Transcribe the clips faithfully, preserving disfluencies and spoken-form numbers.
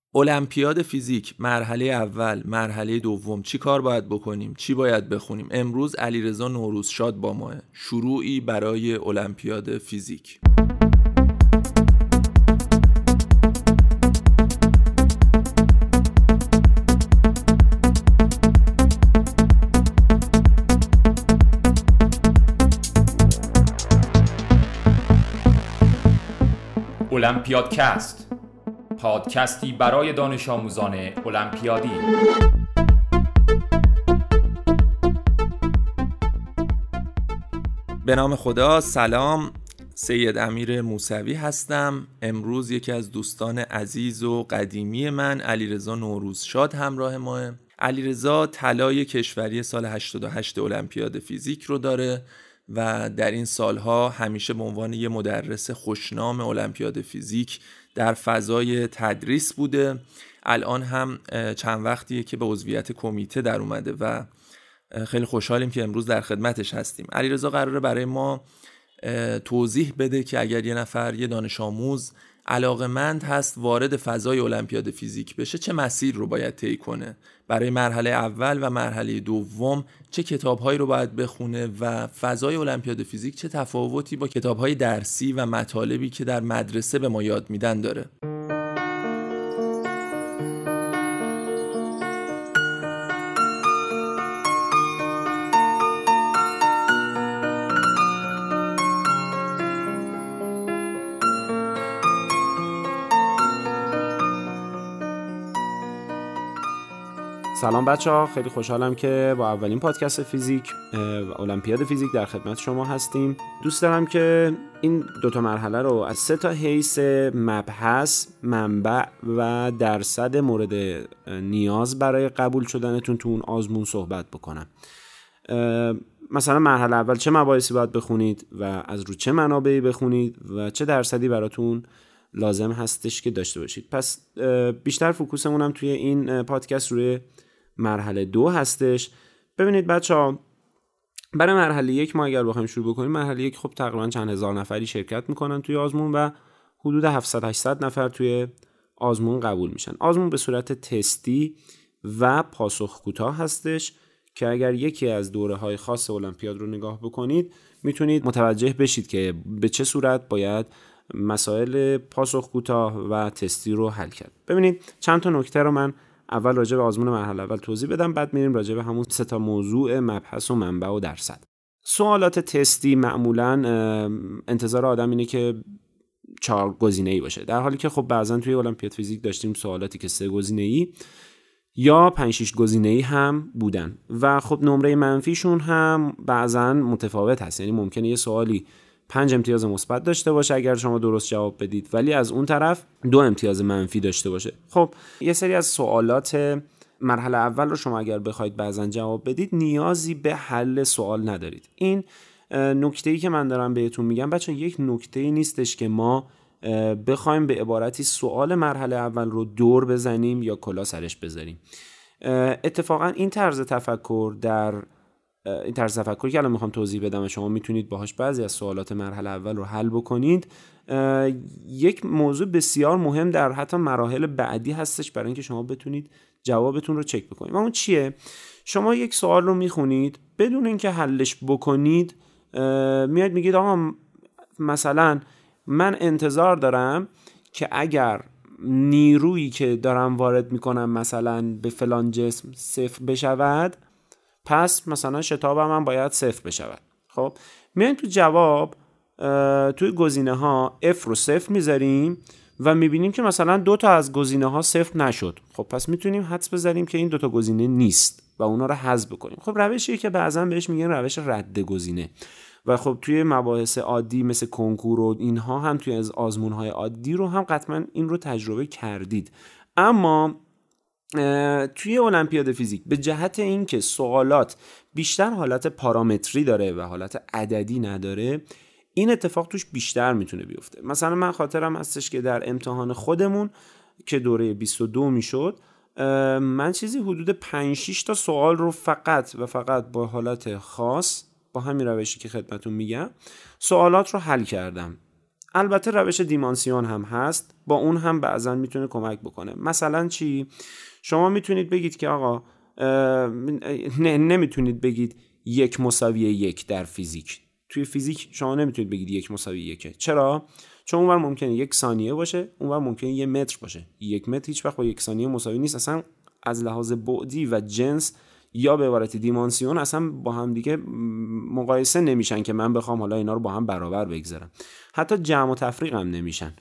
المپیاد فیزیک مرحله اول، مرحله دوم چی کار باید بکنیم؟ چی باید بخونیم؟ امروز علیرضا نوروزشاد با ماه. شروعی برای المپیاد فیزیک. المپیادکست، پادکستی برای دانش آموزان المپیادی. به نام خدا. سلام، سید امیر موسوی هستم. امروز یکی از دوستان عزیز و قدیمی من، علیرضا نوروزشاد، همراه ماه. علیرضا طلای کشوری سال هشتاد و هشت المپیاد فیزیک رو داره و در این سالها همیشه به عنوان یه مدرس خوشنام المپیاد فیزیک در فضای تدریس بوده. الان هم چند وقتیه که به عضویت کمیته در اومده و خیلی خوشحالیم که امروز در خدمتش هستیم. علیرضا قراره برای ما توضیح بده که اگر یه نفر، یه دانش آموز علاقه‌مند هست وارد فضای المپیاد فیزیک بشه، چه مسیر رو باید طی کنه؟ برای مرحله اول و مرحله دوم چه کتاب‌هایی رو باید بخونه و فضای المپیاد فیزیک چه تفاوتی با کتاب‌های درسی و مطالبی که در مدرسه به ما یاد میدن داره؟ سلام بچه ها، خیلی خوشحالم که با اولین پادکست فیزیک المپیاد فیزیک در خدمت شما هستیم. دوست دارم که این دوتا مرحله رو از سه تا حیث مبحث، منبع و درصد مورد نیاز برای قبول شدنتون تو اون آزمون صحبت بکنم. مثلا مرحله اول چه مباحثی باید بخونید و از رو چه منابعی بخونید و چه درصدی براتون لازم هستش که داشته باشید. پس بیشتر فوکوسمون هم توی این پادکست روی مرحله دو هستش. ببینید بچه ها، برای مرحله یک ما اگر بخوایم شروع بکنیم، مرحله یک خب تقریبا چند هزار نفری شرکت میکنن توی آزمون و حدود هفتصد هشتصد نفر توی آزمون قبول میشن. آزمون به صورت تستی و پاسخ کوتاه هستش که اگر یکی از دوره های خاص المپیاد رو نگاه بکنید میتونید متوجه بشید که به چه صورت باید مسائل پاسخ کوتاه و تستی رو حل کرد. ببینید چند تا نکته رو من اول راجع به آزمون مرحله اول توضیح بدم، بعد میریم راجع به همون سه تا موضوع مبحث و منبع و درصد. سوالات تستی معمولاً انتظار آدم اینه که چهار گزینه‌ای باشه، در حالی که خب بعضن توی المپیاد فیزیک داشتیم سوالاتی که سه گزینه‌ای یا پنج شش گزینه‌ای هم بودن و خب نمره منفیشون هم بعضن متفاوت هست. یعنی ممکنه یه سوالی پنج امتیاز مثبت داشته باشه اگر شما درست جواب بدید، ولی از اون طرف دو امتیاز منفی داشته باشه. خب یه سری از سوالات مرحله اول رو شما اگر بخواید بعضا جواب بدید نیازی به حل سوال ندارید. این نکته‌ای که من دارم بهتون میگم بچه، یک نکته‌ای نیستش که ما بخوایم به عبارتی سوال مرحله اول رو دور بزنیم یا کلا سرش بذاریم. اتفاقا این طرز تفکر در این طرز تفکری که الان میخوام توضیح بدم و شما میتونید باهاش بعضی از سوالات مرحله اول رو حل بکنید، یک موضوع بسیار مهم در حتی مراحل بعدی هستش برای اینکه شما بتونید جوابتون رو چک بکنید. و اون چیه؟ شما یک سوال رو میخونید بدون اینکه حلش بکنید، میاد میگید آقا مثلا من انتظار دارم که اگر نیرویی که دارم وارد میکنم مثلا به فلان جسم صفر بشود، پس مثلا شتابم هم باید صفر بشود. خب میایم تو جواب توی گزینه ها F رو صفر میذاریم و میبینیم که مثلا دو تا از گزینه ها صفر نشد. خب پس میتونیم حدس بزنیم که این دو تا گزینه نیست و اونا رو حذف بکنیم. خب روشیه که بعضا بهش میگن روش رد گزینه و خب توی مباحث عادی مثل کنکور و اینها هم توی از آزمون های عادی رو هم قطعا این رو تجربه کردید. اما توی المپیاد فیزیک به جهت اینکه سوالات بیشتر حالت پارامتری داره و حالت عددی نداره، این اتفاق توش بیشتر میتونه بیفته. مثلا من خاطرم هستش که در امتحان خودمون که دوره بیست و دو میشد، من چیزی حدود پنج شش تا سوال رو فقط و فقط با حالت خاص با همین روشی که خدمتون میگم سوالات رو حل کردم. البته روش دیمانسیون هم هست، با اون هم بعضا میتونه کمک بکنه. مثلا چی؟ شما میتونید بگید که آقا نه نمیتونید بگید یک مساوی یک در فیزیک. توی فیزیک شما نمیتونید بگید یک مساوی یکه. چرا؟ چون اونور ممکنه یک ثانیه باشه، اونور ممکنه یک متر باشه. یک متر هیچ وقت با یک ثانیه مساوی نیست. اصلا از لحاظ بعدی و جنس یا به عبارت دیمانسیون اصلا با هم دیگه مقایسه نمیشن که من بخوام حالا اینا رو با هم برابر بگذارم. حتی جمع و تفریق هم نمیشن.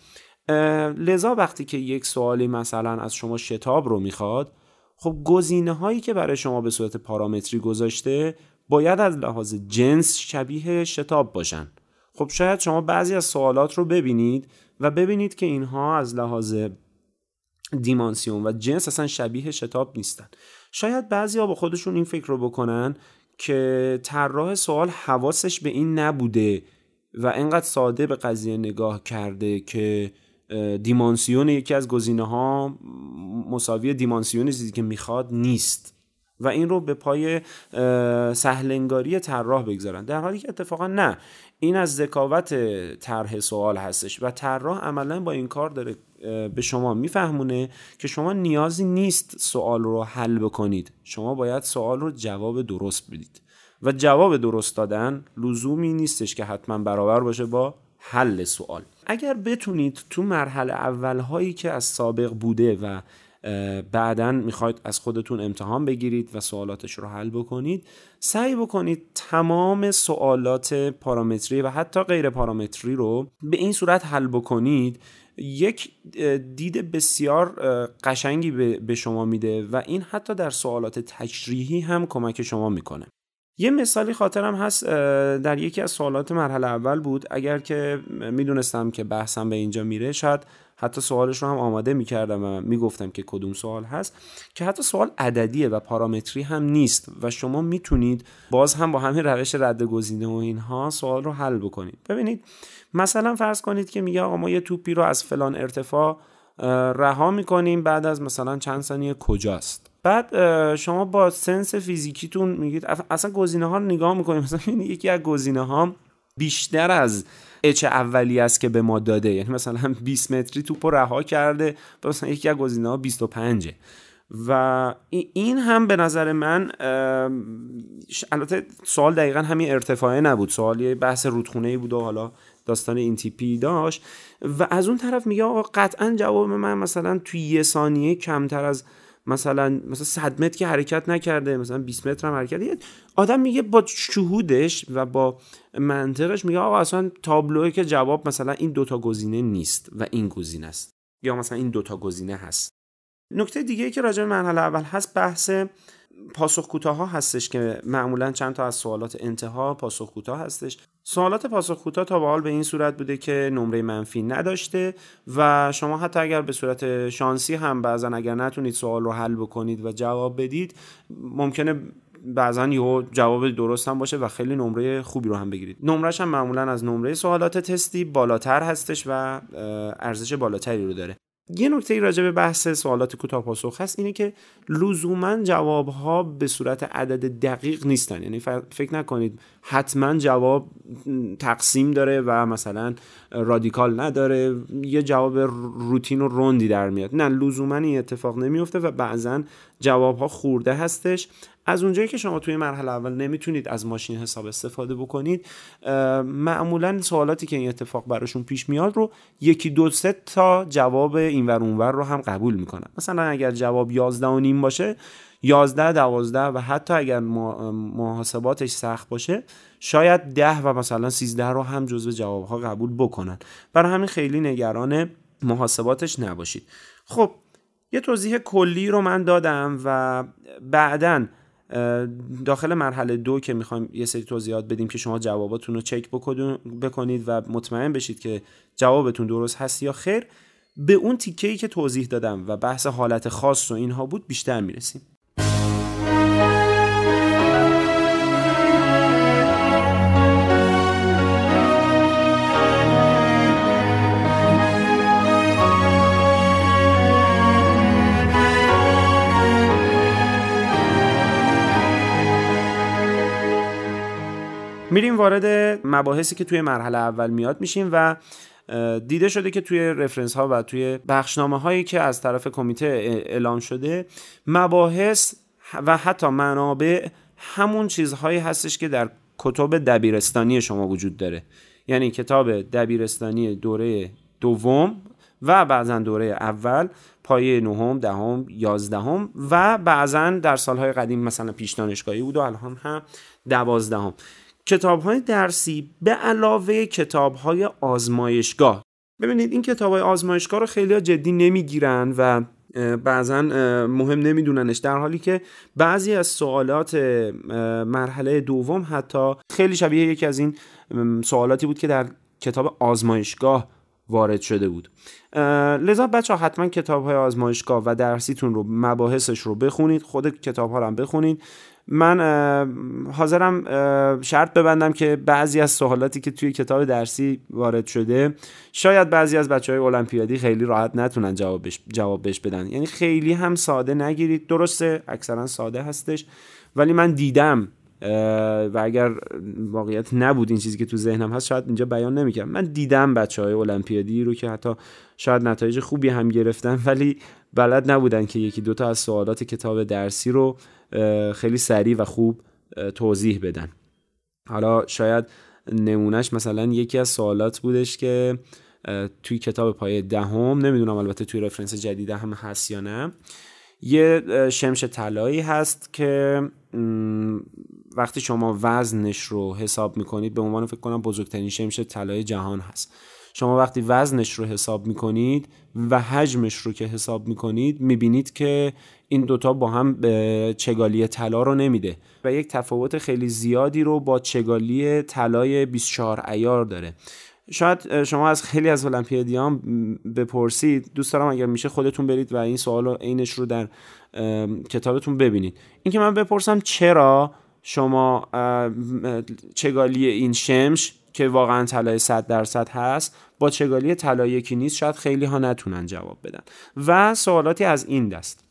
لذا وقتی که یک سوالی مثلا از شما شتاب رو میخواد، خب گزینه هایی که برای شما به صورت پارامتری گذاشته باید از لحاظ جنس شبیه شتاب باشن. خب شاید شما بعضی از سوالات رو ببینید و ببینید که اینها از لحاظ دیمانسیون و جنس اصلا شبیه شتاب نیستن. شاید بعضی ها با خودشون این فکر رو بکنن که طراح سوال حواسش به این نبوده و انقدر ساده به قضیه نگاه کرده که دیمانسیون یکی از گزینه ها مساوی دیمانسیون چیزی که میخواد نیست و این رو به پای سهلنگاری طراح بگذارن، در حالی که اتفاقا نه، این از ذکاوت طرح سوال هستش و طراح عملا با این کار داره به شما میفهمونه که شما نیازی نیست سوال رو حل بکنید، شما باید سوال رو جواب درست بدید و جواب درست دادن لزومی نیستش که حتما برابر باشه با حل سوال. اگر بتونید تو مرحله اولهایی که از سابق بوده و بعداً میخواید از خودتون امتحان بگیرید و سوالاتش رو حل بکنید، سعی بکنید تمام سوالات پارامتری و حتی غیر پارامتری رو به این صورت حل بکنید. یک دید بسیار قشنگی به شما میده و این حتی در سوالات تشریحی هم کمک شما میکنه. یه مثالی خاطرم هست، در یکی از سوالات مرحله اول بود. اگر که میدونستم که بحثم به اینجا میره، شاید حتی سوالش رو هم آماده میکردم و میگفتم که کدوم سوال هست، که حتی سوال عددیه و پارامتری هم نیست و شما میتونید باز هم با همین روش رد گزینه و اینها سوال رو حل بکنید. ببینید مثلا فرض کنید که میگه آقا ما یه توپی رو از فلان ارتفاع رها میکنیم، بعد از مثلا چند ثانیه کجاست؟ بعد شما با سنس فیزیکیتون میگید اصلا گزینه ها رو نگاه میکنیم، مثلا یکی از گزینه ها بیشتر از اچ اولی است که به ما داده، یعنی مثلا بیست متری توپو رها کرده، مثلا یکی از گزینه ها بیست و پنج و این هم به نظر من، البته سوال دقیقا همین ارتفاعه نبود، سوال یه بحث رودخونه‌ای بود و حالا داستان این تیپی داشت و از اون طرف میگه آقا قطعا جواب من مثلا توی یه ثانیه کمتر از مثلا مثلا صد متر که حرکت نکرده، مثلا بیست متر هم حرکت کرده. آدم میگه با شهودش و با منطقش میگه آقا اصلا تابلوئه که جواب مثلا این دوتا گزینه نیست و این گزینه است، یا مثلا این دوتا گزینه هست. نکته دیگه که راجع به مرحله اول هست بحث پاسخ کوتاه ها هستش که معمولا چند تا از سوالات انتها پاسخ کوتاه هستش. سوالات پاسخ کوتاه تا به حال به این صورت بوده که نمره منفی نداشته و شما حتی اگر به صورت شانسی هم بعضا اگر نتونید سوال رو حل بکنید و جواب بدید، ممکنه بعضا یه جواب درست هم باشه و خیلی نمره خوبی رو هم بگیرید. نمرش هم معمولا از نمره سوالات تستی بالاتر هستش و ارزش بالاتری رو داره. یه نکته راجع به بحث سوالات کوتاه پاسخ هست، اینه که لزوما جوابها به صورت عدد دقیق نیستن، یعنی فکر نکنید حتما جواب تقسیم داره و مثلا رادیکال نداره، یه جواب روتین و روندی در میاد. نه، لزوما این اتفاق نمیفته و بعضا جوابها خورده هستش. از اونجایی که شما توی مرحله اول نمیتونید از ماشین حساب استفاده بکنید، معمولا سوالاتی که این اتفاق براشون پیش میاد رو یکی دو سه تا جواب اینور اونور رو هم قبول میکنن. مثلا اگر جواب یازده و نیم باشه، یازده، دوازده و حتی اگر محاسباتش سخت باشه شاید ده و مثلا سیزده رو هم جزو جوابها قبول بکنن. برای همین خیلی نگران محاسباتش نباشید. خب یه توضیح کلی رو من دادم و بعداً داخل مرحله دو که میخوایم یه سری توضیحات بدیم که شما جواباتون رو چک بکنید و مطمئن بشید که جوابتون درست هست یا خیر، به اون تیکه‌ای که توضیح دادم و بحث حالت خاص و اینها بود بیشتر میرسیم. میریم وارد مباحثی که توی مرحله اول میاد میشیم و دیده شده که توی رفرنس ها و توی بخشنامه هایی که از طرف کمیته اعلام شده مباحث و حتی منابع همون چیزهایی هستش که در کتب دبیرستانی شما وجود داره. یعنی کتاب دبیرستانی دوره دوم و بعضا دوره اول، پایه نهم، دهم، یازدهم و بعضا در سالهای قدیم مثلا پیش دانشگاهی بود و الان هم دوازدهم. کتاب‌های درسی به علاوه کتاب‌های آزمایشگاه. ببینید این کتاب‌های آزمایشگاه رو خیلی‌ها جدی نمیگیرن و بعضا مهم نمیدوننش، در حالی که بعضی از سوالات مرحله دوم حتی خیلی شبیه یکی از این سوالاتی بود که در کتاب آزمایشگاه وارد شده بود. لذا بچه ها حتما کتاب های آزمایشگاه و درسیتون رو، مباحثش رو بخونید، خود کتاب ها رو هم بخونید. من حاضرم شرط ببندم که بعضی از سوالاتی که توی کتاب درسی وارد شده شاید بعضی از بچه های المپیادی خیلی راحت نتونن جوابش جواب بهش بدن. یعنی خیلی هم ساده نگیرید، درسته اکثرا ساده هستش، ولی من دیدم و اگر واقعیت نبود این چیزی که تو ذهنم هست شاید اینجا بیان نمی‌کردم. من دیدم بچهای المپیادی رو که حتی شاید نتایج خوبی هم گرفتن ولی بلد نبودن که یکی دوتا از سوالات کتاب درسی رو خیلی سریع و خوب توضیح بدن. حالا شاید نمونهش مثلا یکی از سوالات بودش که توی کتاب پایه دهم، نمیدونم البته توی رفرنس جدیده هم هست یا نه، یه شمش طلایی هست که وقتی شما وزنش رو حساب میکنید، به عنوان فکر کنم بزرگترین شمش طلای جهان هست، شما وقتی وزنش رو حساب میکنید و حجمش رو که حساب میکنید میبینید که این دوتا با هم چگالی طلا رو نمیده و یک تفاوت خیلی زیادی رو با چگالی طلای بیست و چهار عیار داره. شاید شما از خیلی از المپیادیان بپرسید، دوست دارم اگر میشه خودتون برید و این سوال رو عینش رو در کتابتون ببینید. این که من بپرسم چرا شما چگالی این شمش که واقعا طلای صد درصد هست با چگالی طلای یکی نیست، شاید خیلی ها نتونن جواب بدن و سوالاتی از این دست.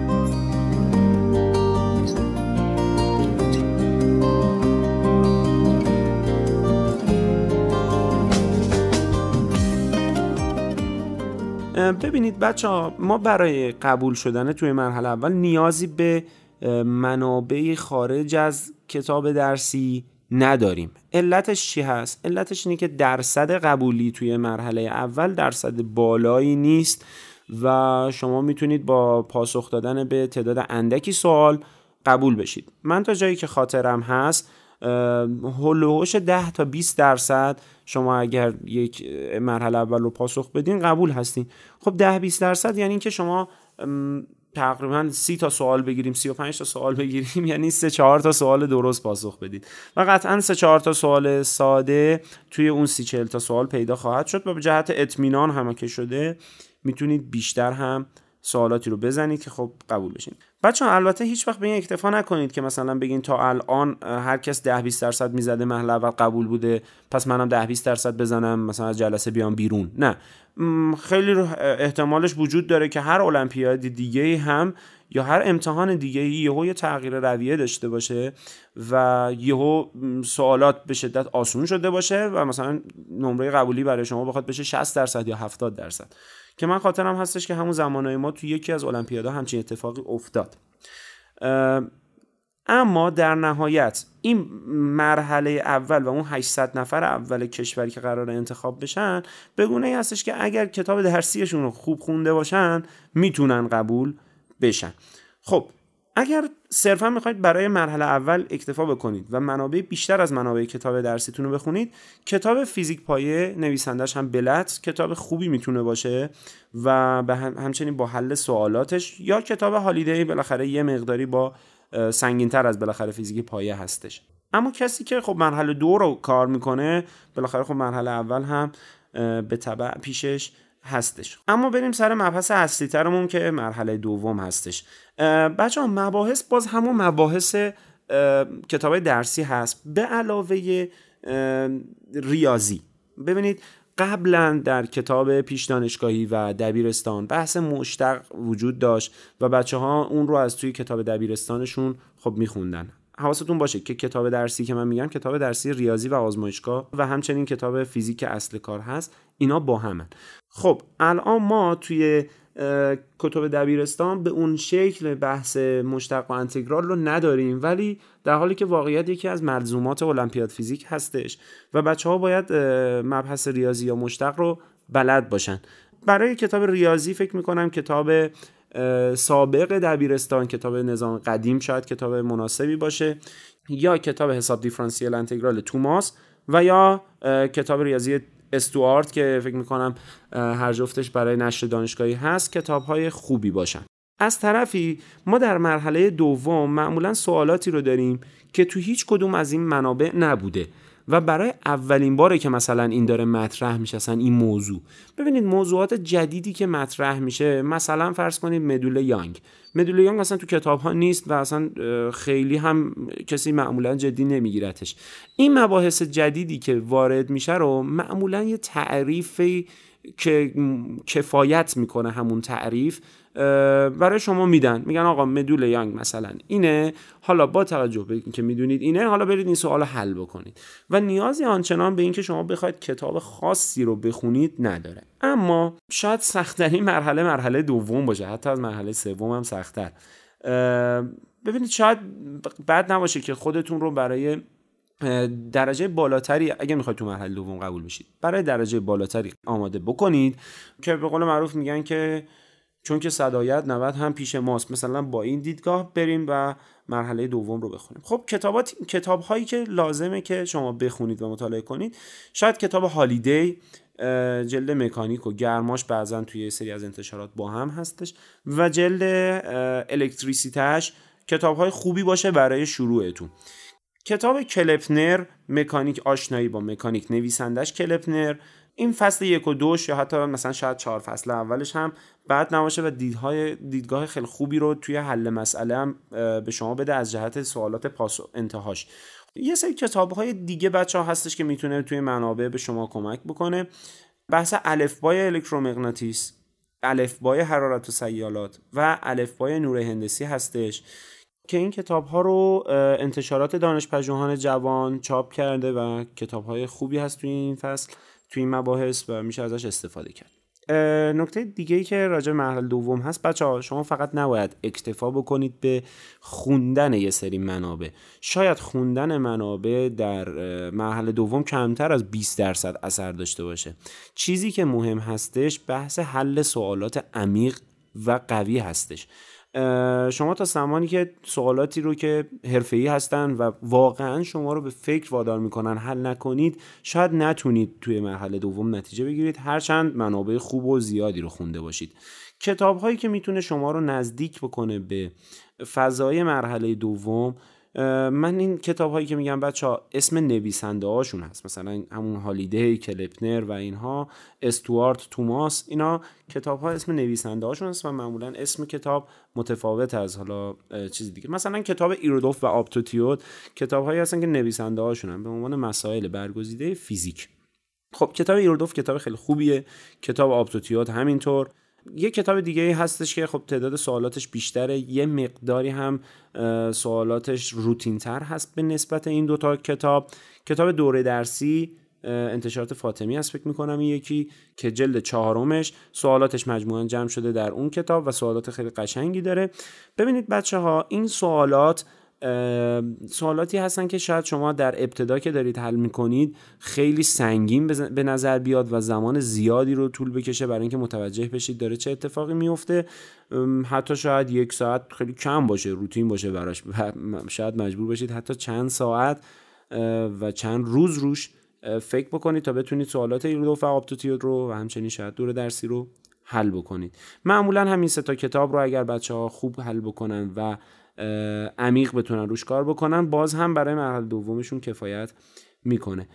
ببینید بچه ها، ما برای قبول شدن توی مرحله اول نیازی به منابع خارج از کتاب درسی نداریم. علتش چی هست؟ علتش اینه که درصد قبولی توی مرحله اول درصد بالایی نیست و شما میتونید با پاسخ دادن به تعداد اندکی سوال قبول بشید. من تا جایی که خاطرم هست هولوش ده تا بیست درصد شما اگر یک مرحله اول رو پاسخ بدین قبول هستین. خب ده بیست درصد یعنی که شما تقریبا سی تا سوال بگیریم، سی و پنج تا سوال بگیریم، یعنی سه چهار تا سوال درست پاسخ بدید و قطعا سه چهار تا سوال ساده توی اون سی چهل تا سوال پیدا خواهد شد و به جهت اطمینان هم که شده میتونید بیشتر هم سوالاتی رو بزنید که خب قبول بشین. بچه‌ها البته هیچ وقت به این اکتفا نکنید که مثلا بگین تا الان هر کس ده بیست درصد میزده مرحله اول قبول بوده پس منم ده بیست درصد بزنم مثلا از جلسه بیام بیرون. نه، خیلی احتمالش وجود داره که هر المپیاد دیگه‌ای هم یا هر امتحان دیگه‌ای یهو یه تغییر رویه داشته باشه و یهو سوالات به شدت آسون شده باشه و مثلا نمره قبولی برای شما بخواد بشه شصت درصد یا هفتاد درصد، که من خاطرم هستش که همون زمانهای ما تو یکی از المپیادها همچین اتفاقی افتاد. اما در نهایت این مرحله اول و اون هشتصد نفر اول کشوری که قراره انتخاب بشن به گونه‌ای هستش که اگر کتاب درسیشون رو خوب خونده باشن میتونن قبول بشن. خب اگر صرفا میخواید برای مرحله اول اکتفا بکنید و منابع بیشتر از منابع کتاب درسیتون رو بخونید، کتاب فیزیک پایه نویسندش هم بلت کتاب خوبی میتونه باشه و به همچنین با حل سوالاتش، یا کتاب هالیدی بالاخره یه مقداری با سنگین‌تر از بالاخره فیزیک پایه هستش. اما کسی که خب مرحله دو رو کار میکنه بالاخره خب مرحله اول هم به تبع پیشش هستش. اما بریم سر مبحث اصلی ترمون که مرحله دوم هستش. بچه ها مباحث باز همون مباحث کتاب درسی هست به علاوه ریاضی. ببینید قبلا در کتاب پیش دانشگاهی و دبیرستان بحث مشتق وجود داشت و بچه ها اون رو از توی کتاب دبیرستانشون خب میخوندن. حواستون باشه که کتاب درسی که من میگم کتاب درسی ریاضی و آزمایشگاه و همچنین کتاب فیزیک اصل کار هست، اینا با همن. خب الان ما توی کتب دبیرستان به اون شکل بحث مشتق و انتگرال رو نداریم، ولی در حالی که واقعیت یکی از ملزومات المپیاد فیزیک هستش و بچه‌ها باید مبحث ریاضی یا مشتق رو بلد باشن. برای کتاب ریاضی فکر میکنم کتاب سابق دبیرستان، کتاب نظام قدیم شاید کتاب مناسبی باشه، یا کتاب حساب دیفرانسیل انتگرال توماس و یا کتاب ریاضی استوارت که فکر میکنم هر جفتش برای نشر دانشگاهی هست، کتاب‌های خوبی باشن. از طرفی ما در مرحله دوم معمولا سوالاتی رو داریم که تو هیچ کدوم از این منابع نبوده و برای اولین باره که مثلا این داره مطرح میشه اصلا این موضوع. ببینید موضوعات جدیدی که مطرح میشه، مثلا فرض کنید مدول یانگ. مدول یانگ اصلا تو کتاب ها نیست و اصلا خیلی هم کسی معمولا جدی نمیگیرتش. این مباحث جدیدی که وارد میشه رو معمولا یه تعریفی که کفایت میکنه همون تعریف برای شما میدن، میگن آقا مدول یانگ مثلا اینه، حالا با توجه به اینکه میدونید اینه، حالا برید این سوالو حل بکنید و نیازی آنچنان به اینکه شما بخواید کتاب خاصی رو بخونید نداره. اما شاید سخت‌ترین مرحله مرحله دوم باشه، حتی از مرحله سوم هم سخت‌تر. ببینید شاید بد نباشه که خودتون رو برای درجه بالاتری، اگه میخواید تو مرحله دوم قبول بشید، برای درجه بالاتری آماده بکنید که به قول معروف میگن که چون که صدایت نود هم پیش ماست، مثلا با این دیدگاه بریم و مرحله دوم رو بخونیم. خب کتابات کتاب هایی که لازمه که شما بخونید و مطالعه کنید، شاید کتاب هالیدی جلد مکانیک و گرماش بعضن توی سری از انتشارات با هم هستش و جلد الکتریسیتهش کتاب های خوبی باشه برای شروعتون. کتاب کلپنر مکانیک، آشنایی با مکانیک، نویسندش کلپنر، این فصل یک و دوش یا حتی مثلا شاید چهار فصل اولش هم بعد نباشه و دیدهای دیدگاه خیلی خوبی رو توی حل مسئله هم به شما بده از جهت سوالات پاس و انتهاش. یه سری کتاب‌های دیگه بچه‌ها هستش که میتونه توی منابع به شما کمک بکنه. بحث الفبای الکترومغناطیس، الفبای حرارت و سیالات و الفبای نور هندسی هستش که این کتاب‌ها رو انتشارات دانشپژوهان جوان چاپ کرده و کتاب‌های خوبی هست توی این فصل، توی این مباحث و میشه ازش استفاده کرد. نکته دیگه‌ای که راجع به مرحله دوم هست بچه‌ها، شما فقط نباید اکتفا بکنید به خوندن یه سری منابع. شاید خوندن منابع در مرحله دوم کمتر از بیست درصد اثر داشته باشه. چیزی که مهم هستش بحث حل سوالات عمیق و قوی هستش. شما تا زمانی که سوالاتی رو که حرفه‌ای هستن و واقعا شما رو به فکر وادار میکنن حل نکنید، شاید نتونید توی مرحله دوم نتیجه بگیرید، هرچند منابع خوب و زیادی رو خونده باشید. کتاب هایی که میتونه شما رو نزدیک بکنه به فضای مرحله دوم، من این کتاب هایی که میگم بچه‌ها اسم نویسنده هاشون هست، مثلا همون هالیدی، کلپنر و اینها، استوارت، توماس، اینا کتاب ها اسم نویسنده هاشون هست و معمولا اسم کتاب متفاوت از حالا چیز دیگه. مثلا کتاب ایرودوف و آپتوتیود کتاب هایی هستن که نویسنده هاشون هم به عنوان مسائل برگزیده فیزیک. خب کتاب ایرودوف کتاب خیلی خوبیه، کتاب آپتوتیود همینطور. یه کتاب دیگه هستش که خب تعداد سوالاتش بیشتره، یه مقداری هم سوالاتش روتین تر هست به نسبت این دوتا کتاب. کتاب دوره درسی انتشارات فاطمی هست فکر میکنم این یکی، که جلد چهارمش سوالاتش مجموعاً جمع شده در اون کتاب و سوالات خیلی قشنگی داره. ببینید بچه ها این سوالات سوالاتی هستن که شاید شما در ابتدا که دارید حل میکنید خیلی سنگین به نظر بیاد و زمان زیادی رو طول بکشه برای اینکه متوجه بشید داره چه اتفاقی میفته. حتی شاید یک ساعت خیلی کم باشه، روتین باشه براش، شاید مجبور بشید حتی چند ساعت و چند روز روش فکر بکنید تا بتونید سوالات ایرودوف و آپتوتیود رو و همچنین شاید دوره درسی رو حل بکنید. معمولا همین سه تا کتاب رو اگر بچه‌ها خوب حل بکنن و عمیق بتونن روش کار بکنن، باز هم برای مرحله دومشون کفایت میکنه.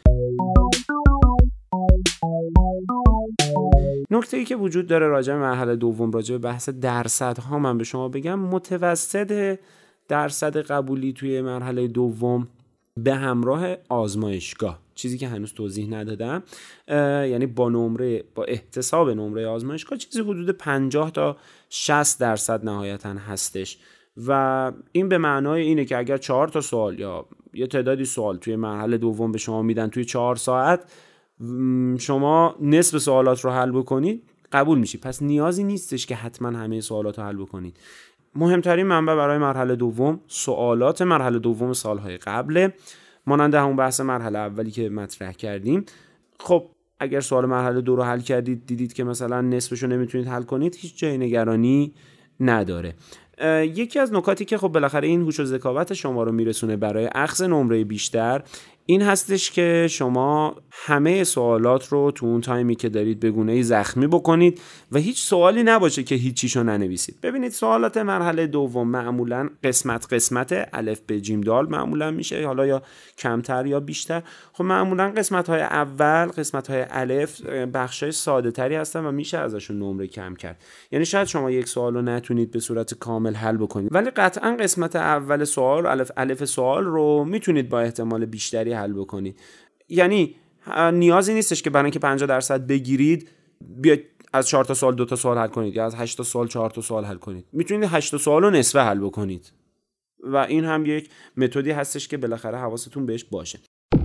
نکته ای که وجود داره راجع به مرحله دوم، راجع به بحث درصدها من به شما بگم، متوسط درصد قبولی توی مرحله دوم به همراه آزمایشگاه، چیزی که هنوز توضیح ندادم، یعنی با نمره با احتساب نمره آزمایشگاه چیزی حدود پنجاه تا شصت درصد نهایتاً هستش و این به معنای اینه که اگر چهار تا سوال یا یه تعدادی سوال توی مرحله دوم به شما میدن توی چهار ساعت، شما نصف سوالات رو حل بکنید قبول میشی. پس نیازی نیستش که حتما همه سوالات رو حل بکنید. مهمترین منبع برای مرحله دوم سوالات مرحله دوم سالهای قبله، مانند همون بحث مرحله اولی که مطرح کردیم. خب اگر سوال مرحله دو رو حل کردید دیدید که مثلا نصفش رو نمیتونید حل کنید، هیچ جای نگرانی نداره. یکی از نکاتی که خب بالاخره این هوش و ذکاوت شما رو میرسونه برای اخذ نمره بیشتر این هستش که شما همه سوالات رو تو اون تایمی که دارید به گونه‌ای زخمی بکنید و هیچ سوالی نباشه که هیچیشو ننویسید. ببینید سوالات مرحله دوم معمولاً قسمت قسمت الف ب جیم دال معمولاً میشه، حالا یا کمتر یا بیشتر. خب معمولاً قسمت‌های اول، قسمت‌های الف بخشای ساده‌تری هستن و میشه ازشون نمره کم کرد. یعنی شاید شما یک سوال رو نتونید به صورت کامل حل بکنید، ولی قطعاً قسمت اول سوال، الف الف سوال رو میتونید با احتمال بیشتری حل بکنید. یعنی نیازی نیستش که برای اینکه پنجاه درصد بگیرید بیاید از چهار تا سوال دو تا سوال حل کنید یا از هشت تا سوال چهار تا سوال حل کنید. میتونید هشت تا سوال رو نصفه حل بکنید و این هم یک متدی هستش که بالاخره حواستون بهش باشه.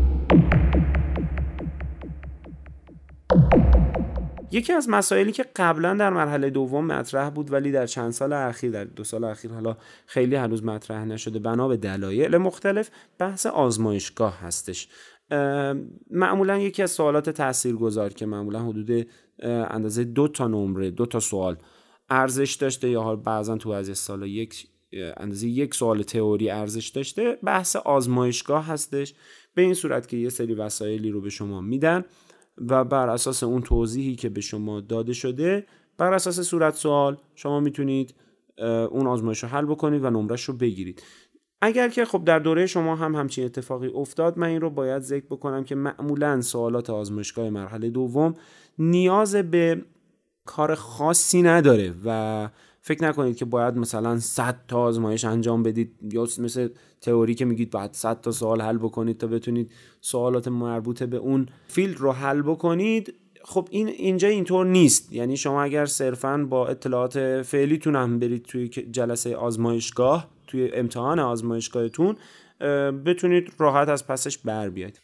یکی از مسائلی که قبلا در مرحله دوم مطرح بود ولی در چند سال اخیر، در دو سال اخیر حالا خیلی هنوز مطرح نشده بنا به دلایل مختلف، بحث آزمایشگاه هستش. معمولا یکی از سوالات تاثیرگذار که معمولا حدود اندازه دو تا نمره، دو تا سوال ارزش داشته یا بعضا تو از سال یک اندازه یک سوال تئوری ارزش داشته، بحث آزمایشگاه هستش. به این صورت که یه سری وسایلی رو به شما میدن و بر اساس اون توضیحی که به شما داده شده، بر اساس صورت سوال شما میتونید اون آزمایش رو حل بکنید و نمرش رو بگیرید. اگر که خب در دوره شما هم همچین اتفاقی افتاد، من این رو باید ذکر بکنم که معمولاً سوالات آزمایشگاه مرحله دوم نیاز به کار خاصی نداره و فکر نکنید که باید مثلا صد تا آزمایش انجام بدید یا مثل تئوری که میگید باید صد تا سوال حل بکنید تا بتونید سوالات مربوط به اون فیلد رو حل بکنید. خب این اینجا اینطور نیست. یعنی شما اگر صرفاً با اطلاعات فعلیتون هم برید توی جلسه آزمایشگاه، توی امتحان آزمایشگاهتون، بتونید راحت از پسش بر بیاید.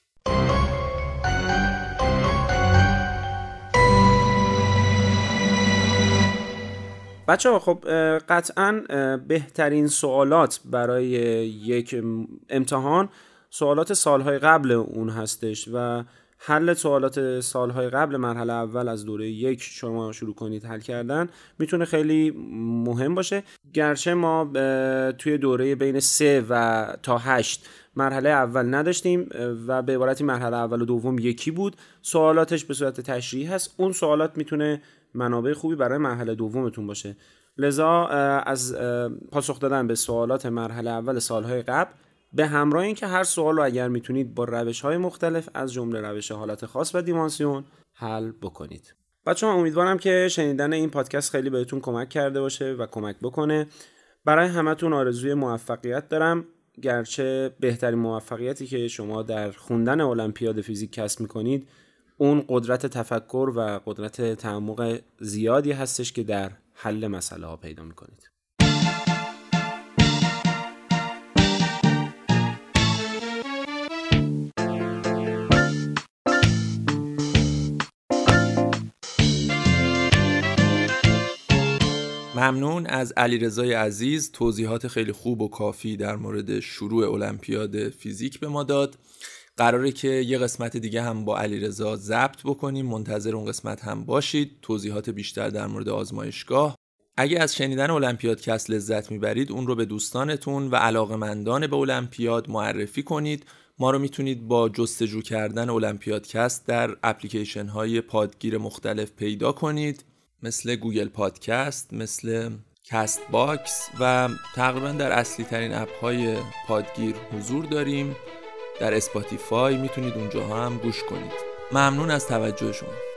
بچه ها خب قطعاً بهترین سوالات برای یک امتحان سوالات سالهای قبل اون هستش و حل سوالات سالهای قبل مرحله اول از دوره یک شما شروع کنید حل کردن میتونه خیلی مهم باشه. گرچه ما توی دوره بین سه و تا هشت مرحله اول نداشتیم و به عبارتی مرحله اول و دوم یکی بود، سوالاتش به صورت تشریحی هست. اون سوالات میتونه منابع خوبی برای مرحله دومتون باشه. لذا از پاسخ دادن به سوالات مرحله اول سالهای قبل به همراه این که هر سوال رو اگر میتونید با روش‌های مختلف از جمله روش حالت خاص و دیمانسیون حل بکنید. بچه‌ها امیدوارم که شنیدن این پادکست خیلی بهتون کمک کرده باشه و کمک بکنه. برای همتون آرزوی موفقیت دارم. گرچه بهترین موفقیتی که شما در خوندن المپیاد فیزیک کسب میکنید اون قدرت تفکر و قدرت تعمق زیادی هستش که در حل مسئله ها پیدا میکنید. ممنون از علیرضای عزیز، توضیحات خیلی خوب و کافی در مورد شروع المپیاد فیزیک به ما داد. قراره که یه قسمت دیگه هم با علیرضا ضبط بکنیم، منتظر اون قسمت هم باشید. توضیحات بیشتر در مورد آزمایشگاه. اگه از شنیدن المپیادکست لذت میبرید اون رو به دوستانتون و علاقه‌مندان به المپیاد معرفی کنید. ما رو میتونید با جستجو کردن المپیادکست در اپلیکیشن های پادگیر مختلف پیدا کنید، مثل گوگل پادکست، مثل کست باکس و تقریبا در اصلی ترین اپ های پادگیر حضور داریم. در اسپاتیفای میتونید اونجاها هم گوش کنید. ممنون از توجه شما.